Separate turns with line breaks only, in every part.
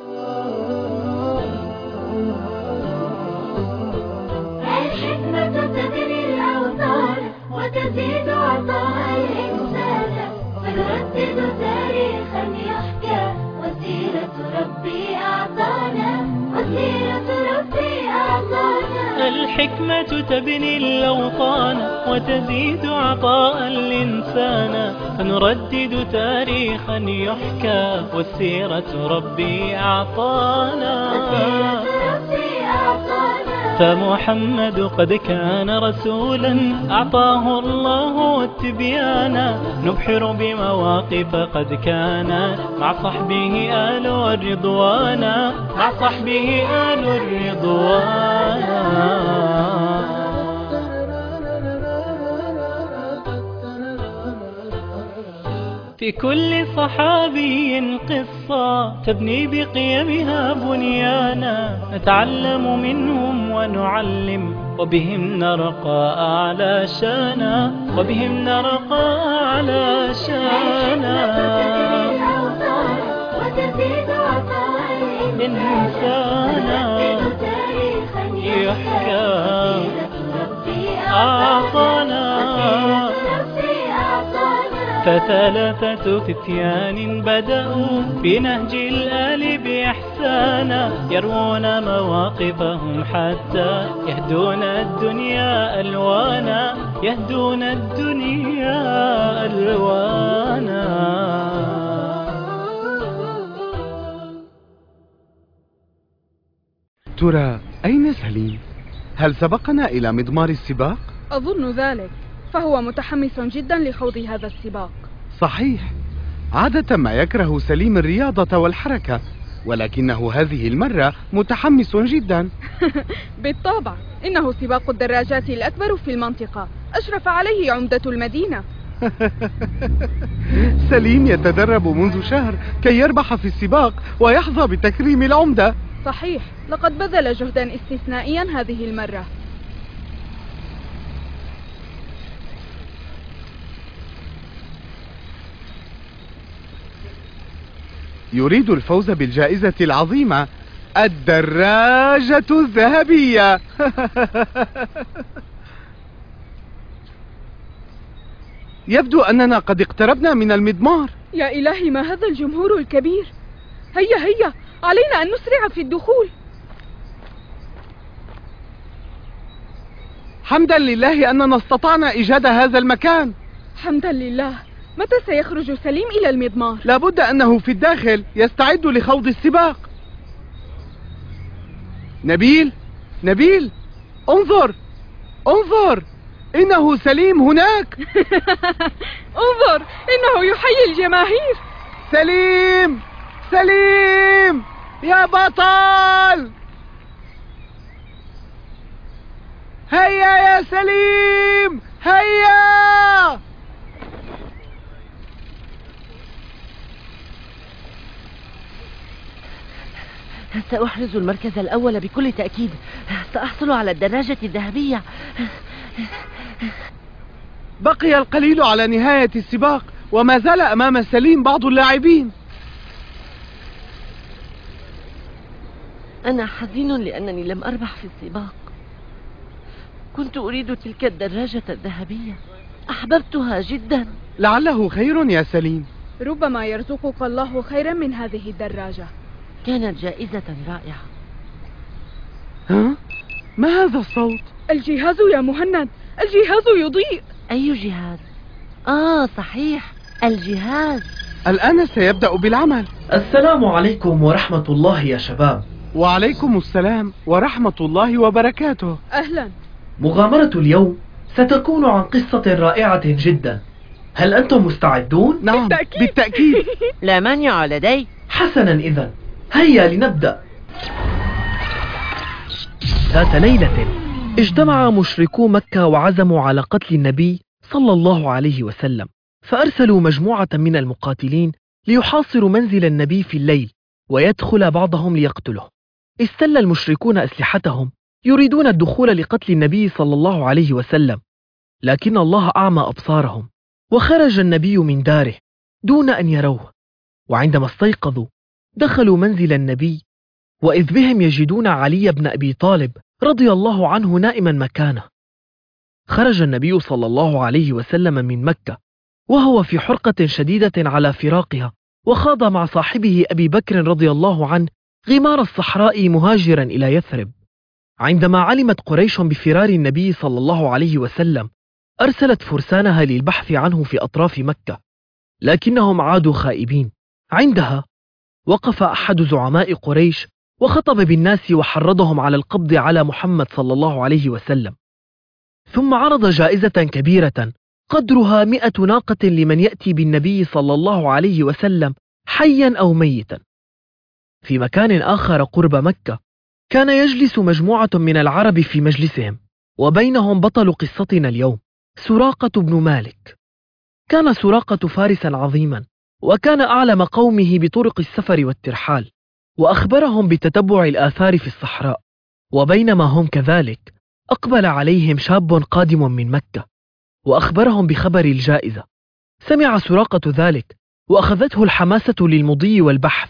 الحكمة تبني الأوطان وتزيد عطاء الإنسان، فنردد تاريخا يحكى وسيرة ربي أعطانا، وسيرة ربي أعطانا.
الحكمة تبني الأوطان وتزيد عطاء الإنسان، فنردد تاريخا يحكى والسيرة ربي أعطانا. فمحمد قد كان رسولا أعطاه الله التبيان، نبحر بمواقف قد كان مع صحبه آل الرضوان، مع صحبه آل الرضوان. في كل صحابي قصة تبني بقيمها بنيانا، نتعلم منهم ونعلم وبهم نرقى أعلى شانا، وبهم نرقى أعلى شانا.
وتزيد عطاء
إنسانا يحكى أعطانا. فثلاثة فتيان بدأوا بنهج الآل بإحسانا، يروون مواقفهم حتى يهدون الدنيا ألوانا، يهدون الدنيا ألوانا.
ترى أين سليم؟ هل سبقنا إلى مضمار السباق؟
أظن ذلك، فهو متحمس جدا لخوض هذا السباق.
صحيح، عادة ما يكره سليم الرياضة والحركة، ولكنه هذه المرة متحمس جدا.
بالطبع، إنه سباق الدراجات الأكبر في المنطقة، أشرف عليه عمدة المدينة.
سليم يتدرب منذ شهر كي يربح في السباق ويحظى بتكريم العمدة.
صحيح، لقد بذل جهدا استثنائيا هذه المرة.
يريد الفوز بالجائزة العظيمة، الدراجة الذهبية. يبدو أننا قد اقتربنا من المضمار.
يا إلهي، ما هذا الجمهور الكبير! هيا هيا، علينا أن نسرع في الدخول.
حمدا لله أننا استطعنا إيجاد هذا المكان.
حمدا لله. متى سيخرج سليم إلى المضمار؟
لابد أنه في الداخل يستعد لخوض السباق. نبيل، نبيل، انظر انظر، إنه سليم هناك.
انظر، إنه يحيي الجماهير.
سليم، سليم يا بطل، هيا يا سليم، هيا.
سأحرز المركز الأول بكل تأكيد، سأحصل على الدراجة الذهبية.
بقي القليل على نهاية السباق، وما زال أمام سليم بعض اللاعبين.
أنا حزين لأنني لم أربح في السباق. كنت أريد تلك الدراجة الذهبية، أحببتها جدا.
لعله خير يا سليم.
ربما يرزقك الله خيرا من هذه الدراجة.
كانت جائزة رائعة.
ها؟ ما هذا الصوت؟
الجهاز يا مهند، الجهاز يضيء.
أي جهاز؟ صحيح، الجهاز.
الآن سيبدأ بالعمل.
السلام عليكم ورحمة الله يا شباب.
وعليكم السلام ورحمة الله وبركاته.
أهلا.
مغامرة اليوم ستكون عن قصة رائعة جدا. هل أنتم مستعدون؟
نعم، بالتأكيد.
لا مانع لدي.
حسنا، إذن هيا لنبدأ. ذات ليلة اجتمع مشركو مكة وعزموا على قتل النبي صلى الله عليه وسلم، فأرسلوا مجموعة من المقاتلين ليحاصروا منزل النبي في الليل ويدخل بعضهم ليقتله. استل المشركون أسلحتهم يريدون الدخول لقتل النبي صلى الله عليه وسلم، لكن الله أعمى أبصارهم، وخرج النبي من داره دون أن يروه. وعندما استيقظوا دخلوا منزل النبي، وإذ بهم يجدون علي بن أبي طالب رضي الله عنه نائما مكانه. خرج النبي صلى الله عليه وسلم من مكة وهو في حرقة شديدة على فراقها، وخاض مع صاحبه أبي بكر رضي الله عنه غمار الصحراء مهاجرا إلى يثرب. عندما علمت قريش بفرار النبي صلى الله عليه وسلم أرسلت فرسانها للبحث عنه في أطراف مكة، لكنهم عادوا خائبين. عندها وقف أحد زعماء قريش وخطب بالناس وحرضهم على القبض على محمد صلى الله عليه وسلم، ثم عرض جائزة كبيرة قدرها 100 ناقة لمن يأتي بالنبي صلى الله عليه وسلم حيا أو ميتا. في مكان آخر قرب مكة كان يجلس مجموعة من العرب في مجلسهم، وبينهم بطل قصتنا اليوم سراقة بن مالك. كان سراقة فارسا عظيما، وكان أعلم قومه بطرق السفر والترحال، وأخبرهم بتتبع الآثار في الصحراء. وبينما هم كذلك أقبل عليهم شاب قادم من مكة وأخبرهم بخبر الجائزة. سمع سراقة ذلك وأخذته الحماسة للمضي والبحث،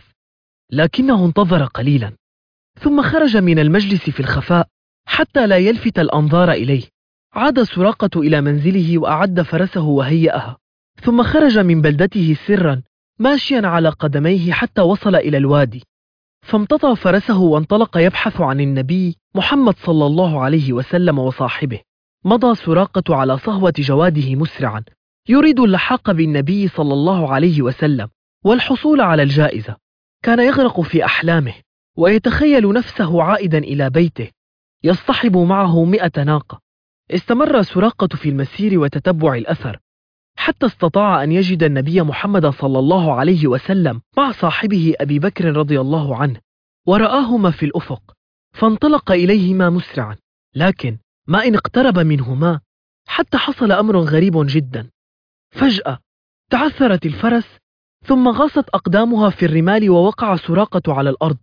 لكنه انتظر قليلا ثم خرج من المجلس في الخفاء حتى لا يلفت الأنظار إليه. عاد سراقة إلى منزله وأعد فرسه وهيأها، ثم خرج من بلدته سرا ماشيا على قدميه حتى وصل إلى الوادي، فامتطى فرسه وانطلق يبحث عن النبي محمد صلى الله عليه وسلم وصاحبه. مضى سراقة على صهوة جواده مسرعا يريد اللحاق بالنبي صلى الله عليه وسلم والحصول على الجائزة. كان يغرق في أحلامه ويتخيل نفسه عائدا إلى بيته يصطحب معه 100 ناقة. استمر سراقة في المسير وتتبع الأثر حتى استطاع أن يجد النبي محمد صلى الله عليه وسلم مع صاحبه أبي بكر رضي الله عنه، ورآهما في الأفق فانطلق إليهما مسرعا، لكن ما إن اقترب منهما حتى حصل أمر غريب جدا. فجأة تعثرت الفرس ثم غاصت أقدامها في الرمال ووقع سراقة على الأرض،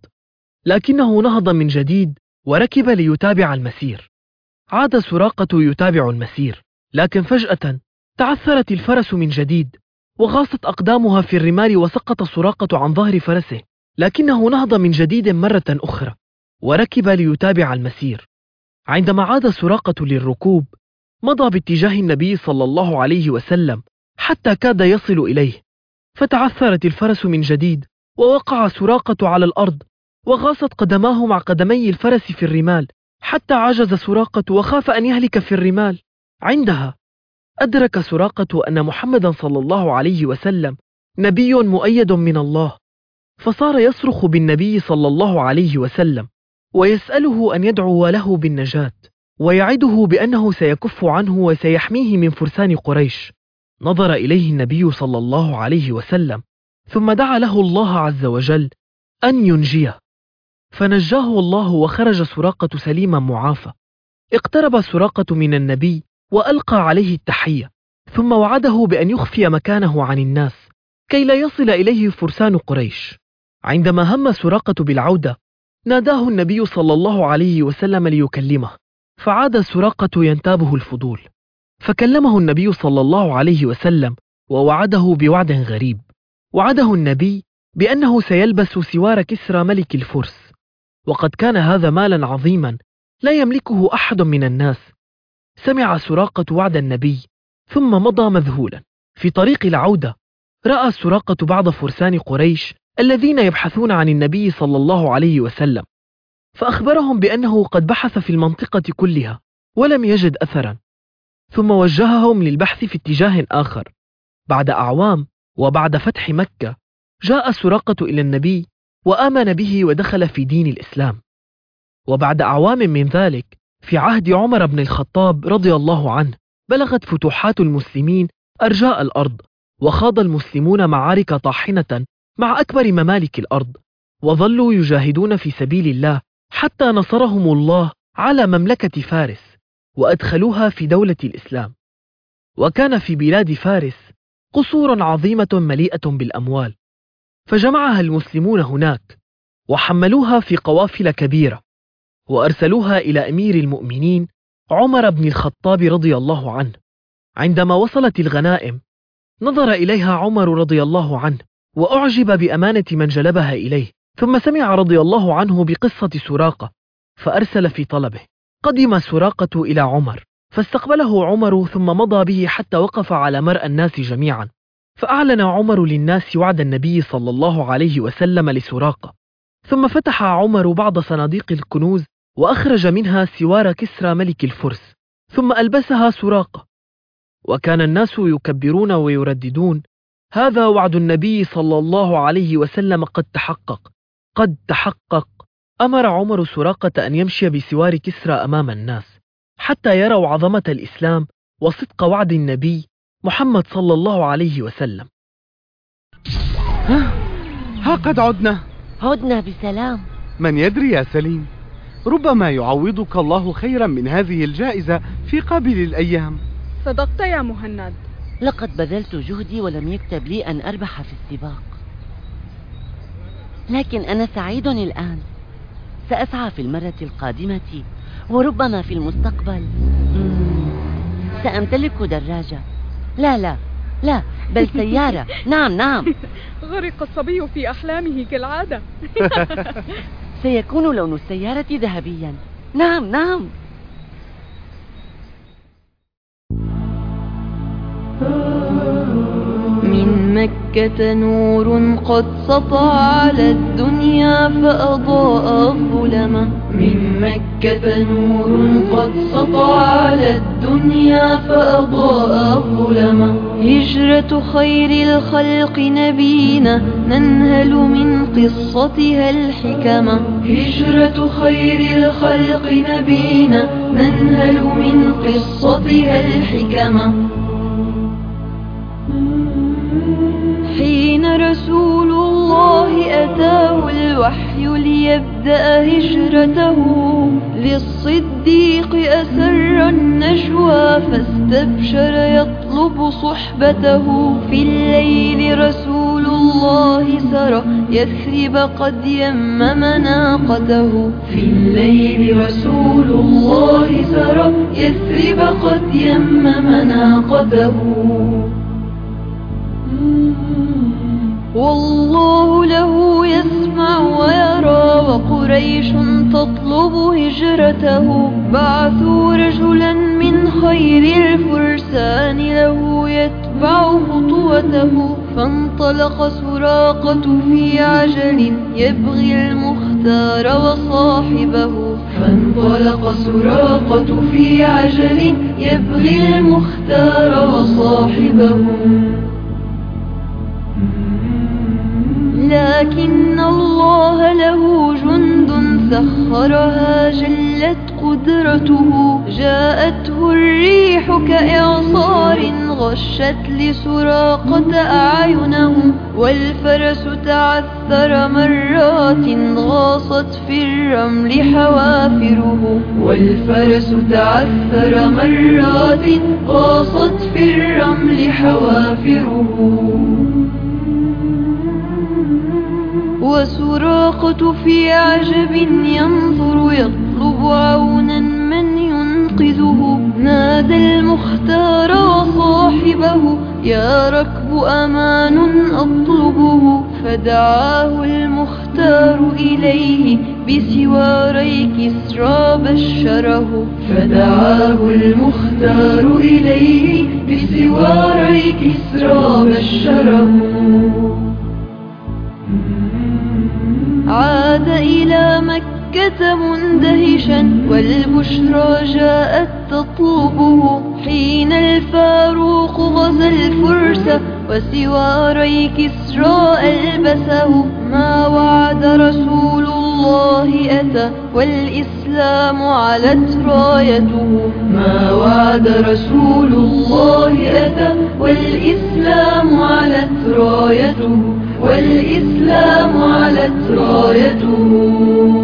لكنه نهض من جديد وركب ليتابع المسير. عاد سراقة يتابع المسير، لكن فجأة تعثرت الفرس من جديد وغاصت أقدامها في الرمال وسقط سراقة عن ظهر فرسه، لكنه نهض من جديد مرة أخرى وركب ليتابع المسير. عندما عاد سراقة للركوب مضى باتجاه النبي صلى الله عليه وسلم حتى كاد يصل إليه، فتعثرت الفرس من جديد ووقع سراقة على الأرض وغاصت قدماه مع قدمي الفرس في الرمال حتى عجز سراقة وخاف أن يهلك في الرمال. عندها أدرك سراقة أن محمدا صلى الله عليه وسلم نبي مؤيد من الله، فصار يصرخ بالنبي صلى الله عليه وسلم ويسأله أن يدعو له بالنجاة، ويعده بأنه سيكف عنه وسيحميه من فرسان قريش. نظر إليه النبي صلى الله عليه وسلم ثم دعا له الله عز وجل أن ينجيه، فنجاه الله وخرج سراقة سليما معافى. اقترب سراقة من النبي وألقى عليه التحية، ثم وعده بأن يخفي مكانه عن الناس كي لا يصل إليه فرسان قريش. عندما هم سراقة بالعودة ناداه النبي صلى الله عليه وسلم ليكلمه، فعاد سراقة ينتابه الفضول، فكلمه النبي صلى الله عليه وسلم ووعده بوعد غريب. وعده النبي بأنه سيلبس سوار كسرى ملك الفرس، وقد كان هذا مالا عظيما لا يملكه أحد من الناس. سمع سراقة وعد النبي ثم مضى مذهولا. في طريق العودة رأى سراقة بعض فرسان قريش الذين يبحثون عن النبي صلى الله عليه وسلم، فأخبرهم بأنه قد بحث في المنطقة كلها ولم يجد أثرا، ثم وجههم للبحث في اتجاه آخر. بعد أعوام وبعد فتح مكة جاء سراقة إلى النبي وآمن به ودخل في دين الإسلام. وبعد أعوام من ذلك في عهد عمر بن الخطاب رضي الله عنه بلغت فتوحات المسلمين أرجاء الأرض، وخاض المسلمون معارك طاحنة مع أكبر ممالك الأرض، وظلوا يجاهدون في سبيل الله حتى نصرهم الله على مملكة فارس وأدخلوها في دولة الإسلام. وكان في بلاد فارس قصور عظيمة مليئة بالأموال، فجمعها المسلمون هناك وحملوها في قوافل كبيرة وأرسلوها إلى أمير المؤمنين عمر بن الخطاب رضي الله عنه. عندما وصلت الغنائم نظر إليها عمر رضي الله عنه وأعجب بأمانة من جلبها إليه، ثم سمع رضي الله عنه بقصة سراقة فأرسل في طلبه. قدم سراقة إلى عمر فاستقبله عمر ثم مضى به حتى وقف على مرأى الناس جميعا، فأعلن عمر للناس وعد النبي صلى الله عليه وسلم لسراقة. ثم فتح عمر بعض صناديق الكنوز وأخرج منها سوار كسرى ملك الفرس ثم ألبسها سراقة. وكان الناس يكبرون ويرددون: هذا وعد النبي صلى الله عليه وسلم قد تحقق قد تحقق. أمر عمر سراقة أن يمشي بسوار كسرى أمام الناس حتى يروا عظمة الإسلام وصدق وعد النبي محمد صلى الله عليه وسلم.
ها قد
عدنا بسلام.
من يدري يا سليم، ربما يعوضك الله خيرا من هذه الجائزة في قابل الأيام.
صدقت يا مهند.
لقد بذلت جهدي ولم يكتب لي أن أربح في السباق، لكن أنا سعيد الآن. سأسعى في المرة القادمة وربما في المستقبل سأمتلك دراجة. لا بل سيارة. نعم.
غرق الصبي في أحلامه كالعادة.
سيكون لون السيارة ذهبيا. نعم.
من مكة نور قد سطع على الدنيا فأضاء الظلمة. من مكة نور قد سطع على الدنيا فأضاء الظلمة. هجرة خير الخلق نبينا ننهل من قصتها الحكمة. هجرة خير الخلق نبينا ننهل من قصتها الحكمة. حين رسول الله أتاه الوحي ليبدأ هجرته، للصديق أسر النجوى فاستبشر يطلب صحبته. في الليل رسول الله سرى يثرب قد يمم ناقته. في الليل رسول الله سرى يثرب قد يمم ناقته. والله له يسمع ويرى وقريش تطلب هجرته. بعثوا رجلا من خير الفرسان له يتبع خطوته. فانطلق سراقة في عجل يبغي المختار وصاحبه. فانطلق سراقة في عجل يبغي المختار وصاحبه. لكن الله له جند سخرها جلت قدرته. جاءته الريح كإعصار غشت لسراقة أعينه. والفرس تعثر مرات غاصت في الرمل حوافره. والفرس تعثر مرات غاصت في الرمل حوافره. وسراقة في عجب ينظر يطلب عونا من ينقذه. نادى المختار وصاحبه يا ركب أمان أطلبه. فدعاه المختار إليه بسواري كسرى بشره. فدعاه المختار إليه بسواري كسرى بشره. عاد إلى مكة مندهشا والبشرى جاءت تطلبه. حين الفاروق غزا الفرس وسواري كسرى ألبسه. ما وعد رسول الله أتى والإسلام علت رايته. ما وعد رسول الله أتى والإسلام علت رايته. والإسلام علت رايته.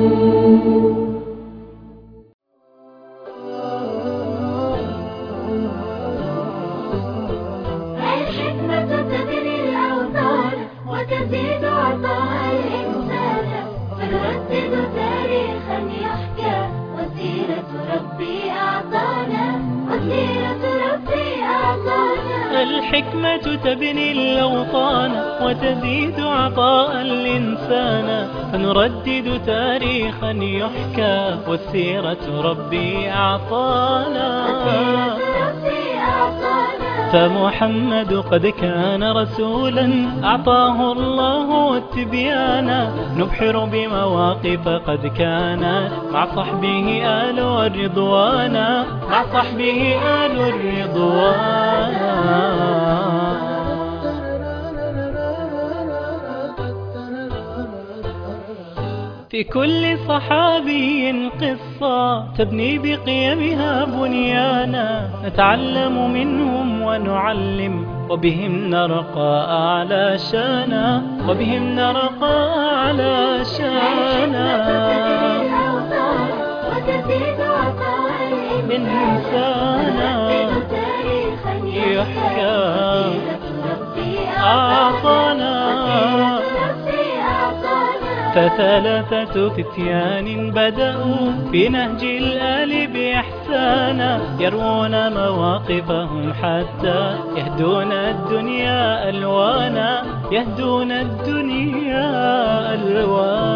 الحكمة تبني الأوطان وتزيد عطاء الإنسان. فنردد تاريخا يحكى وسيرة ربي أعطانا. وسيرة ربي أعطانا.
الحكمة تبني الأوطان وتزيد عطاء الإنسان، فنردد تاريخا يحكى والسيرة ربي أعطانا. فمحمد قد كان رسولا أعطاه الله التبيان، نبحر بمواقف قد كان مع صحبه آل الرضوان، مع صحبه آل الرضوان. في كل صحابي قصة تبني بقيمها بنيانا، نتعلم منهم ونعلم وبهم نرقى أعلى شانا، وبهم نرقى أعلى شانا. من إنسانا يحكى أعطانا. فثلاثة فتيان بدأوا في نهج الآل بإحسانا، يروون مواقفهم حتى يهدون الدنيا ألوانا، يهدون الدنيا ألوانا.